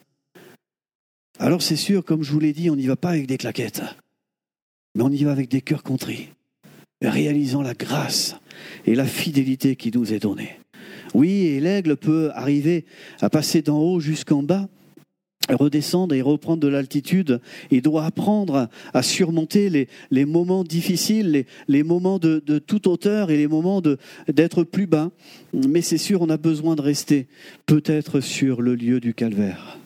Alors c'est sûr, comme je vous l'ai dit, on n'y va pas avec des claquettes. Mais on y va avec des cœurs contrits. Réalisant la grâce et la fidélité qui nous est donnée. Oui, et l'aigle peut arriver à passer d'en haut jusqu'en bas, redescendre et reprendre de l'altitude. Il doit apprendre à surmonter les, les moments difficiles, les, les moments de, de toute hauteur et les moments de, d'être plus bas. Mais c'est sûr, on a besoin de rester peut-être sur le lieu du calvaire.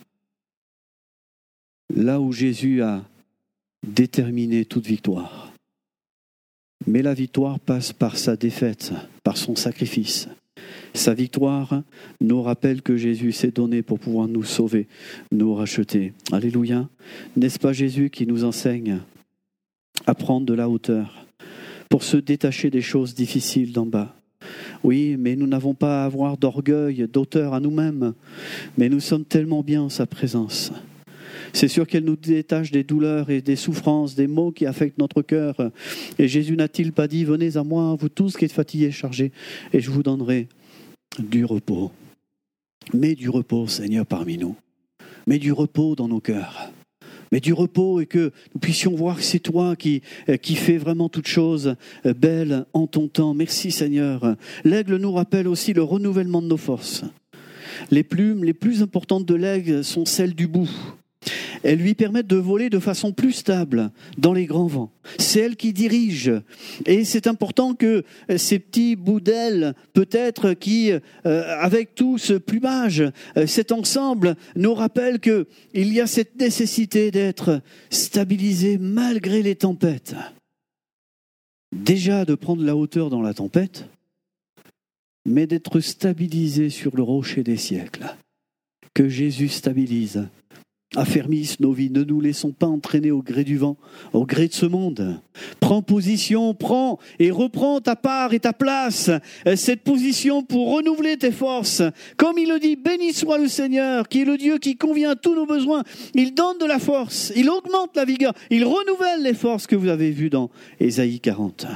Là où Jésus a déterminé toute victoire. Mais la victoire passe par sa défaite, par son sacrifice. Sa victoire nous rappelle que Jésus s'est donné pour pouvoir nous sauver, nous racheter. Alléluia. N'est-ce pas Jésus qui nous enseigne à prendre de la hauteur pour se détacher des choses difficiles d'en bas? Oui, mais nous n'avons pas à avoir d'orgueil, d'auteur à nous-mêmes, mais nous sommes tellement bien en sa présence. C'est sûr qu'elle nous détache des douleurs et des souffrances, des maux qui affectent notre cœur. Et Jésus n'a-t-il pas dit « Venez à moi, vous tous qui êtes fatigués et chargés, et je vous donnerai du repos. » Mets du repos, Seigneur, parmi nous. Mets du repos dans nos cœurs. Mets du repos et que nous puissions voir que c'est toi qui, qui fais vraiment toutes choses belles en ton temps. Merci, Seigneur. L'aigle nous rappelle aussi le renouvellement de nos forces. Les plumes les plus importantes de l'aigle sont celles du bout. Elles lui permettent de voler de façon plus stable dans les grands vents. C'est elle qui dirige. Et c'est important que ces petits bouts d'ailes, peut-être qui, euh, avec tout ce plumage, euh, cet ensemble, nous rappellent qu'il y a cette nécessité d'être stabilisé malgré les tempêtes. Déjà de prendre la hauteur dans la tempête, mais d'être stabilisé sur le rocher des siècles. Que Jésus stabilise. Affermisse nos vies, ne nous laissons pas entraîner au gré du vent, au gré de ce monde. Prends position, prends et reprends ta part et ta place, cette position pour renouveler tes forces. Comme il le dit, béni soit le Seigneur, qui est le Dieu qui convient à tous nos besoins. Il donne de la force, il augmente la vigueur, il renouvelle les forces que vous avez vues dans Ésaïe quarante.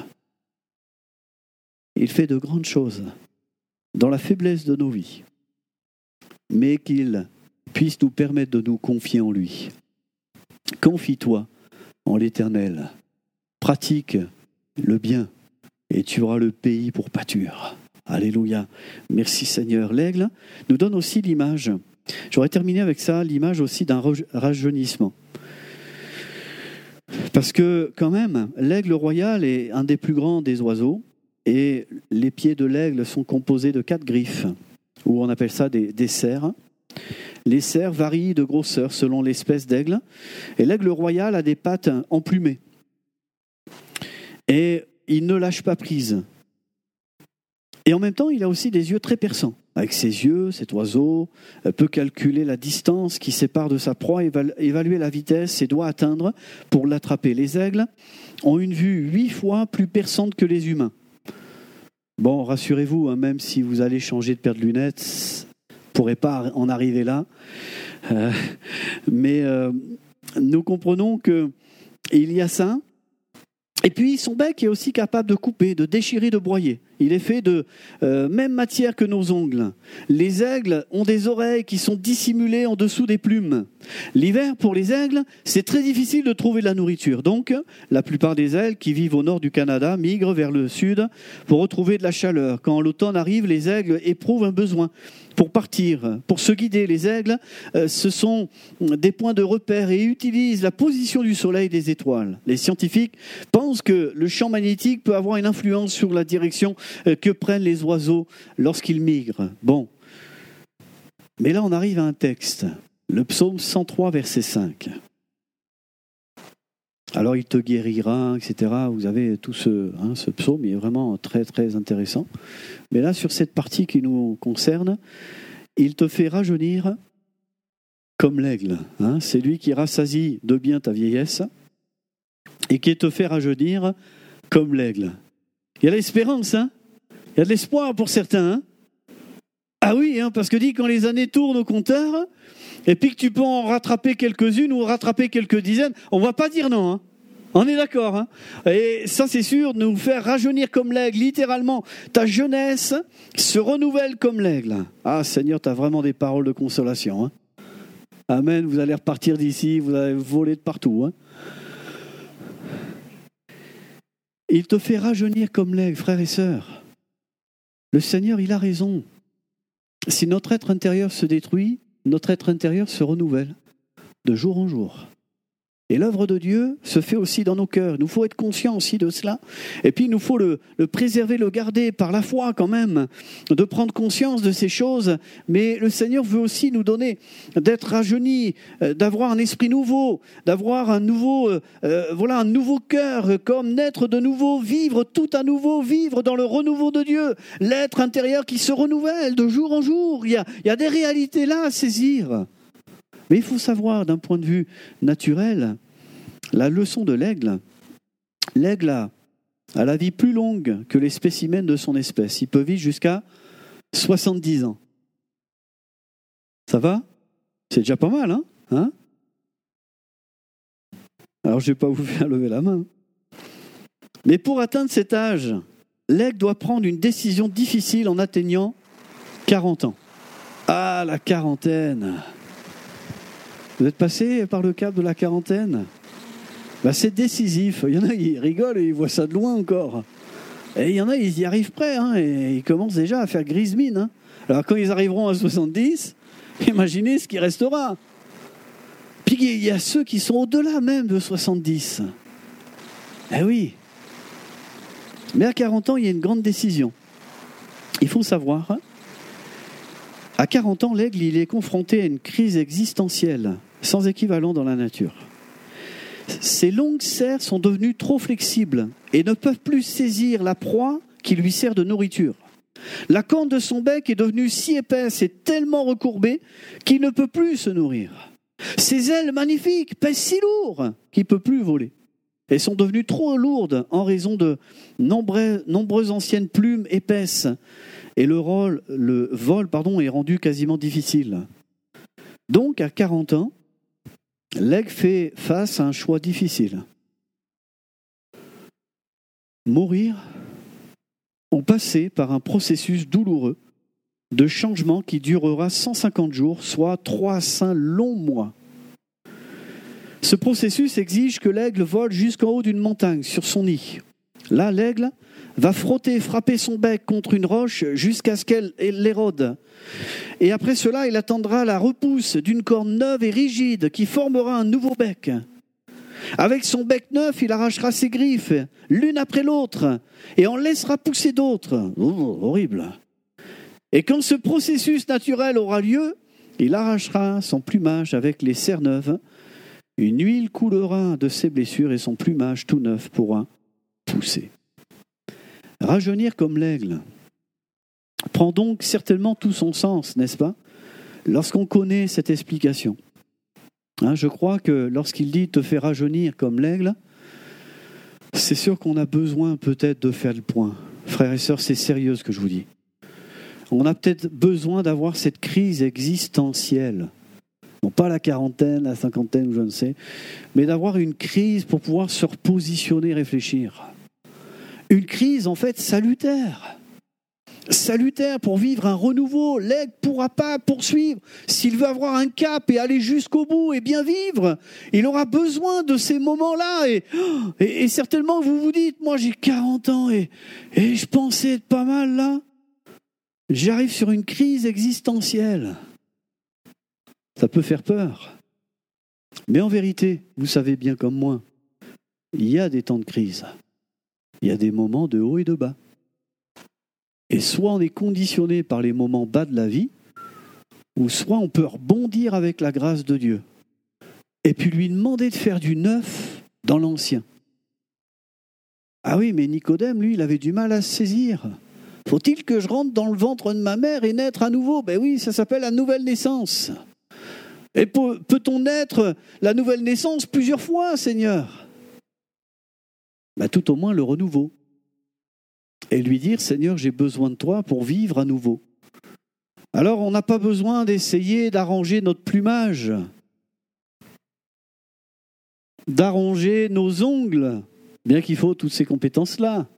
Il fait de grandes choses dans la faiblesse de nos vies. mais qu'il puisse nous permettre de nous confier en lui. Confie-toi en l'Éternel, pratique le bien et tu auras le pays pour pâture. Alléluia. Merci Seigneur. L'aigle nous donne aussi l'image. J'aurais terminé avec ça, l'image aussi d'un rajeunissement. Parce que quand même, l'aigle royal est un des plus grands des oiseaux et les pieds de l'aigle sont composés de quatre griffes, ou on appelle ça des, des serres. Les serres varient de grosseur selon l'espèce d'aigle et l'aigle royal a des pattes emplumées. Et il ne lâche pas prise. Et en même temps, il a aussi des yeux très perçants. Avec ses yeux, cet oiseau peut calculer la distance qui sépare de sa proie, évaluer la vitesse et doit atteindre pour l'attraper. Les aigles ont une vue huit fois plus perçante que les humains. Bon, rassurez-vous, hein, même si vous allez changer de paire de lunettes, vous ne pourrez pas en arriver là. Euh, mais euh, nous comprenons qu'il y a ça. Et puis son bec est aussi capable de couper, de déchirer, de broyer. Il est fait de euh, même matière que nos ongles. Les aigles ont des oreilles qui sont dissimulées en dessous des plumes. L'hiver, pour les aigles, c'est très difficile de trouver de la nourriture. Donc, la plupart des aigles qui vivent au nord du Canada migrent vers le sud pour retrouver de la chaleur. Quand l'automne arrive, les aigles éprouvent un besoin pour partir, pour se guider. Les aigles, euh, ce sont des points de repère et utilisent la position du soleil et des étoiles. Les scientifiques pensent que le champ magnétique peut avoir une influence sur la direction euh, que prennent les oiseaux lorsqu'ils migrent. Bon. Mais là, on arrive à un texte. Le psaume cent trois, verset cinq. Alors, il te guérira, et cetera. Vous avez tout ce, hein, ce psaume, il est vraiment très, très intéressant. Mais là, sur cette partie qui nous concerne, il te fait rajeunir comme l'aigle. Hein. C'est lui qui rassasie de bien ta vieillesse et qui te fait rajeunir comme l'aigle. Il y a l'espérance, hein. Il y a de l'espoir pour certains. Hein. Ah oui, hein, parce que dit quand les années tournent au compteur, et puis que tu peux en rattraper quelques-unes ou rattraper quelques dizaines, on ne va pas dire non. Hein. On est d'accord. Hein. Et ça, c'est sûr, nous faire rajeunir comme l'aigle, littéralement. Ta jeunesse se renouvelle comme l'aigle. Ah Seigneur, tu as vraiment des paroles de consolation. Hein. Amen, vous allez repartir d'ici, vous allez voler de partout. Hein. Il te fait rajeunir comme l'aigle, frères et sœurs. Le Seigneur, il a raison. Si notre être intérieur se détruit, notre être intérieur se renouvelle de jour en jour. Et l'œuvre de Dieu se fait aussi dans nos cœurs. Il nous faut être conscient aussi de cela. Et puis il nous faut le, le préserver, le garder par la foi quand même, de prendre conscience de ces choses. Mais le Seigneur veut aussi nous donner d'être rajeunis, d'avoir un esprit nouveau, d'avoir un nouveau, euh, voilà, un nouveau cœur, comme naître de nouveau, vivre tout à nouveau, vivre dans le renouveau de Dieu. L'être intérieur qui se renouvelle de jour en jour. Il y a, il y a des réalités là à saisir. Mais il faut savoir, d'un point de vue naturel, la leçon de l'aigle. L'aigle a, a la vie plus longue que les spécimens de son espèce. Il peut vivre jusqu'à soixante-dix ans. Ça va ? C'est déjà pas mal, hein, hein ? Alors, je ne vais pas vous faire lever la main. Mais pour atteindre cet âge, l'aigle doit prendre une décision difficile en atteignant quarante ans. Ah, la quarantaine ! Vous êtes passé par le cap de la quarantaine ? Ben, c'est décisif. Il y en a, ils rigolent et ils voient ça de loin encore. Et il y en a, ils y arrivent près, hein, et ils commencent déjà à faire grise mine. Hein. Alors quand ils arriveront à soixante-dix, imaginez ce qui restera. Puis il y a ceux qui sont au-delà même de soixante-dix. Eh oui. Mais à quarante ans, il y a une grande décision. Il faut savoir, hein, à quarante ans, l'aigle, il est confronté à une crise existentielle sans équivalent dans la nature. Ses longues serres sont devenues trop flexibles et ne peuvent plus saisir la proie qui lui sert de nourriture. La corne de son bec est devenue si épaisse et tellement recourbée qu'il ne peut plus se nourrir. Ses ailes magnifiques pèsent si lourd qu'il ne peut plus voler. Elles sont devenues trop lourdes en raison de nombreuses, nombreuses anciennes plumes épaisses. Et le, rôle, le vol pardon, est rendu quasiment difficile. Donc, à quarante ans, l'aigle fait face à un choix difficile. Mourir ou passer par un processus douloureux de changement qui durera cent cinquante jours, soit trois saints longs mois. Ce processus exige que l'aigle vole jusqu'en haut d'une montagne, sur son nid. Là, l'aigle va frotter et frapper son bec contre une roche jusqu'à ce qu'elle l'érode. Et après cela, il attendra la repousse d'une corne neuve et rigide qui formera un nouveau bec. Avec son bec neuf, il arrachera ses griffes, l'une après l'autre, et en laissera pousser d'autres. Oh, horrible. Et quand ce processus naturel aura lieu, il arrachera son plumage avec les serres neuves. Une huile coulera de ses blessures et son plumage tout neuf pourra pousser. Rajeunir comme l'aigle prend donc certainement tout son sens, n'est-ce pas, lorsqu'on connaît cette explication. Hein, je crois que lorsqu'il dit « te fait rajeunir comme l'aigle », c'est sûr qu'on a besoin peut-être de faire le point. Frères et sœurs, c'est sérieux ce que je vous dis. On a peut-être besoin d'avoir cette crise existentielle. Non pas la quarantaine, la cinquantaine ou je ne sais, mais d'avoir une crise pour pouvoir se repositionner, réfléchir. Une crise en fait salutaire. Salutaire pour vivre un renouveau. L'aigle ne pourra pas poursuivre. S'il veut avoir un cap et aller jusqu'au bout et bien vivre, il aura besoin de ces moments-là. Et, et, et certainement vous vous dites, moi j'ai quarante ans et, et je pensais être pas mal là. J'arrive sur une crise existentielle. Ça peut faire peur. Mais en vérité, vous savez bien comme moi, il y a des temps de crise. Il y a des moments de haut et de bas. Et soit on est conditionné par les moments bas de la vie, ou soit on peut rebondir avec la grâce de Dieu. Et puis lui demander de faire du neuf dans l'ancien. Ah oui, mais Nicodème, lui, il avait du mal à se saisir. Faut-il que je rentre dans le ventre de ma mère et naître à nouveau ? Ben oui, ça s'appelle la nouvelle naissance. Et peut-on naître la nouvelle naissance plusieurs fois, Seigneur ? Ben, tout au moins le renouveau. Et lui dire, Seigneur, j'ai besoin de toi pour vivre à nouveau. Alors, on n'a pas besoin d'essayer d'arranger notre plumage, d'arranger nos ongles, bien qu'il faut toutes ces compétences-là.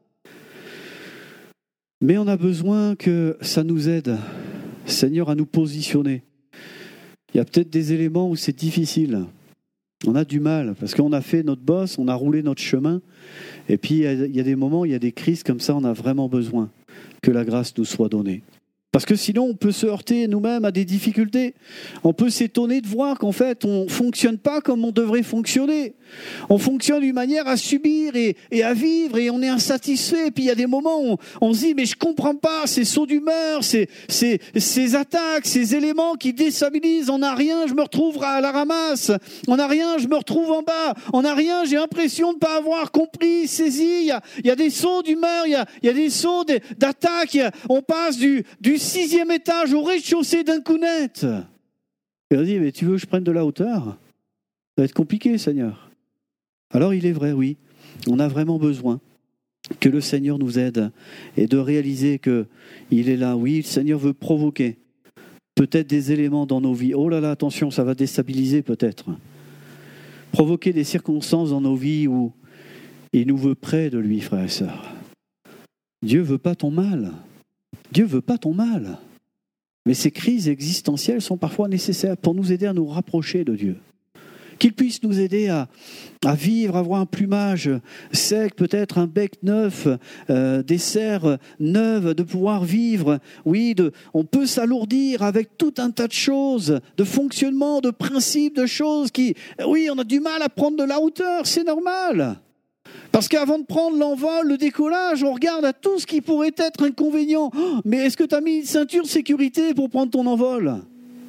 Mais on a besoin que ça nous aide, Seigneur, à nous positionner. Il y a peut-être des éléments où c'est difficile. On a du mal, parce qu'on a fait notre bosse, on a roulé notre chemin, et puis il y a des moments, il y a des crises comme ça, on a vraiment besoin que la grâce nous soit donnée. Parce que sinon, on peut se heurter nous-mêmes à des difficultés. On peut s'étonner de voir qu'en fait, on ne fonctionne pas comme on devrait fonctionner. On fonctionne d'une manière à subir et, et à vivre, et on est insatisfait. Et puis il y a des moments où on, on se dit, mais je ne comprends pas ces sauts d'humeur, ces, ces, ces attaques, ces éléments qui déstabilisent. On n'a rien, je me retrouve à la ramasse. On n'a rien, je me retrouve en bas. On n'a rien, j'ai l'impression de ne pas avoir compris, saisi. Il y a, il y a des sauts d'humeur, il y a, il y a des sauts de, d'attaques. On passe du, du sixième étage au rez-de-chaussée d'un coup net. Et on dit, mais tu veux que je prenne de la hauteur ? Ça va être compliqué, Seigneur. Alors il est vrai, oui, on a vraiment besoin que le Seigneur nous aide et de réaliser qu'il est là. Oui, le Seigneur veut provoquer peut-être des éléments dans nos vies. Oh là là, attention, ça va déstabiliser peut-être. Provoquer des circonstances dans nos vies où il nous veut près de lui, frères et sœurs. Dieu ne veut pas ton mal. Dieu ne veut pas ton mal. Mais ces crises existentielles sont parfois nécessaires pour nous aider à nous rapprocher de Dieu. Qu'il puisse nous aider à, à vivre, à avoir un plumage sec, peut-être un bec neuf, euh, des serres neuves, de pouvoir vivre. Oui, de, on peut s'alourdir avec tout un tas de choses, de fonctionnement, de principes, de choses qui... Oui, on a du mal à prendre de la hauteur, c'est normal. Parce qu'avant de prendre l'envol, le décollage, on regarde à tout ce qui pourrait être inconvénient. Oh, mais est-ce que tu as mis une ceinture de sécurité pour prendre ton envol ?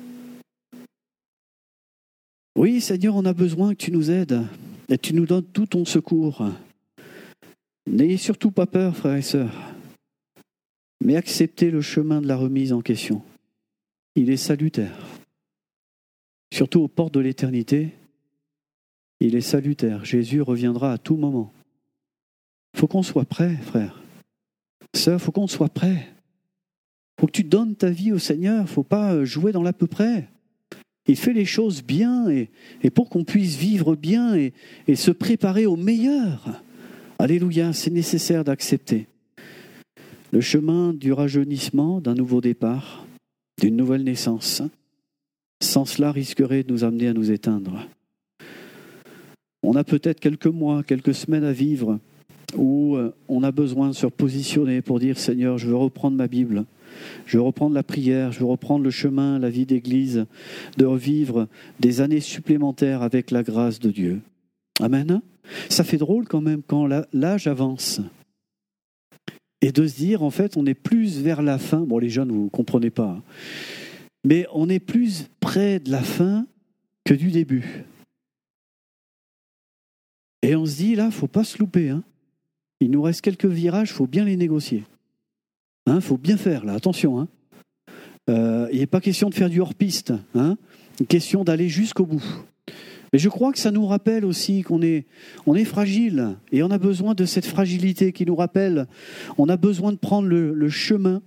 Oui, Seigneur, on a besoin que tu nous aides et que tu nous donnes tout ton secours. N'ayez surtout pas peur, frères et sœurs, mais acceptez le chemin de la remise en question. Il est salutaire. Surtout aux portes de l'éternité, il est salutaire. Jésus reviendra à tout moment. Il faut qu'on soit prêt, frère. Sœur, il faut qu'on soit prêt. Il faut que tu donnes ta vie au Seigneur. Il ne faut pas jouer dans l'à peu près. Il fait les choses bien et, et pour qu'on puisse vivre bien et, et se préparer au meilleur. Alléluia, c'est nécessaire d'accepter le chemin du rajeunissement, d'un nouveau départ. d'une nouvelle naissance. Sans cela, risquerait de nous amener à nous éteindre. On a peut-être quelques mois, quelques semaines à vivre où on a besoin de se repositionner pour dire « Seigneur, je veux reprendre ma Bible, je veux reprendre la prière, je veux reprendre le chemin, la vie d'église, de revivre des années supplémentaires avec la grâce de Dieu. » Amen. Ça fait drôle quand même quand l'âge avance. Et de se dire, en fait, on est plus vers la fin. Bon, les jeunes, vous ne comprenez pas. Hein. Mais on est plus près de la fin que du début. Et on se dit, là, il ne faut pas se louper. Hein. Il nous reste quelques virages, il faut bien les négocier. Il hein, faut bien faire, là, attention. Hein. Euh, il n'est pas question de faire du hors-piste. Hein. Une question d'aller jusqu'au bout. Mais je crois que ça nous rappelle aussi qu'on est, on est fragile et on a besoin de cette fragilité qui nous rappelle. On a besoin de prendre le, le chemin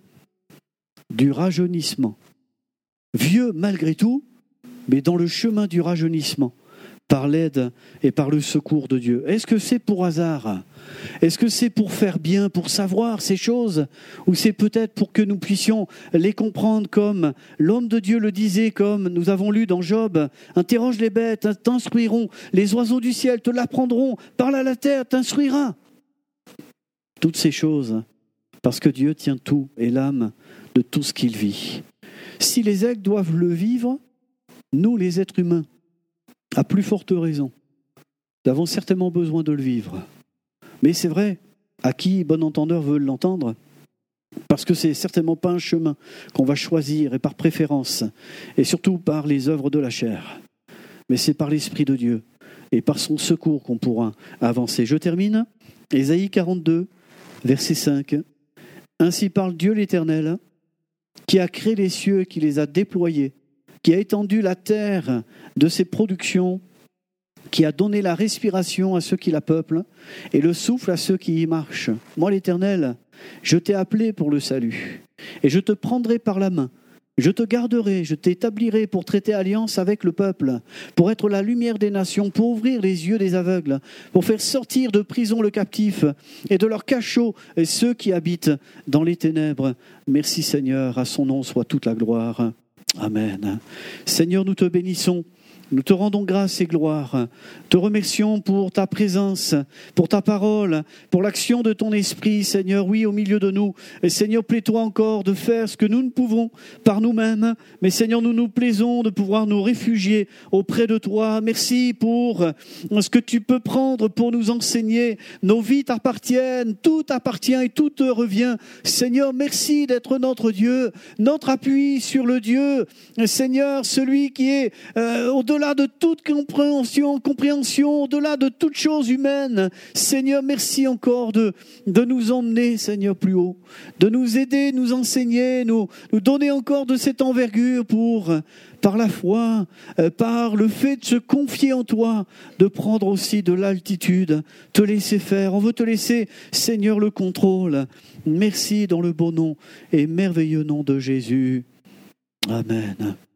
du rajeunissement. Vieux malgré tout, mais dans le chemin du rajeunissement, par l'aide et par le secours de Dieu. Est-ce que c'est pour hasard ? Est-ce que c'est pour faire bien, pour savoir ces choses ? Ou c'est peut-être pour que nous puissions les comprendre comme l'homme de Dieu le disait, comme nous avons lu dans Job, « Interroge les bêtes, t'instruiront, les oiseaux du ciel te l'apprendront, parle à la terre, t'instruira. » Toutes ces choses, parce que Dieu tient tout et l'âme de tout ce qu'il vit. Si les aigles doivent le vivre, nous les êtres humains, à plus forte raison, nous avons certainement besoin de le vivre. Mais c'est vrai, à qui bon entendeur veut l'entendre ? Parce que c'est certainement pas un chemin qu'on va choisir et par préférence, et surtout par les œuvres de la chair. Mais c'est par l'Esprit de Dieu et par son secours qu'on pourra avancer. Je termine, Ésaïe quarante-deux, verset cinq. « Ainsi parle Dieu l'Éternel, qui a créé les cieux et qui les a déployés, qui a étendu la terre de ses productions, qui a donné la respiration à ceux qui la peuplent et le souffle à ceux qui y marchent. Moi, l'Éternel, je t'ai appelé pour le salut, et je te prendrai par la main. Je te garderai, je t'établirai pour traiter alliance avec le peuple, pour être la lumière des nations, pour ouvrir les yeux des aveugles, pour faire sortir de prison le captif et de leur cachot et ceux qui habitent dans les ténèbres. Merci Seigneur, à son nom soit toute la gloire. Amen. Seigneur, nous te bénissons. Nous te rendons grâce et gloire, te remercions pour ta présence, pour ta parole, pour l'action de ton esprit, Seigneur, oui, au milieu de nous. Et Seigneur, plaît-toi encore de faire ce que nous ne pouvons par nous-mêmes, mais Seigneur, nous nous plaisons de pouvoir nous réfugier auprès de toi. Merci pour ce que tu peux prendre pour nous enseigner. Nos vies t'appartiennent, tout t'appartient et tout te revient. Seigneur, merci d'être notre Dieu, notre appui sur le Dieu. Seigneur, celui qui est euh, au-delà Au-delà de toute compréhension, compréhension, au-delà de toute chose humaine. Seigneur, merci encore de, de nous emmener, Seigneur, plus haut, de nous aider, nous enseigner, nous, nous donner encore de cette envergure pour, par la foi, euh, par le fait de se confier en toi, de prendre aussi de l'altitude, te laisser faire. On veut te laisser, Seigneur, le contrôle. Merci dans le beau nom et merveilleux nom de Jésus. Amen.